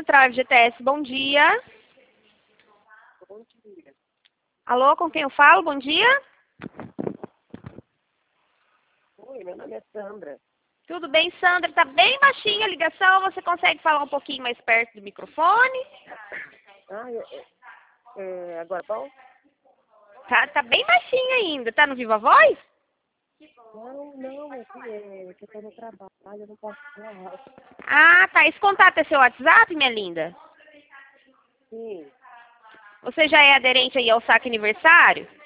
Central FGTS, bom dia. Bom dia. Alô, com quem eu falo? Bom dia. Oi, meu nome é Sandra. Tudo bem, Sandra? Tá bem baixinha a ligação, você consegue falar um pouquinho mais perto do microfone? Agora bom? Tá bem baixinha ainda, tá no Viva Voz? Não, é que eu tô no trabalho, eu não posso falar. Ah, tá. Esse contato é seu WhatsApp, minha linda? Sim, Você já é aderente aí ao saque aniversário?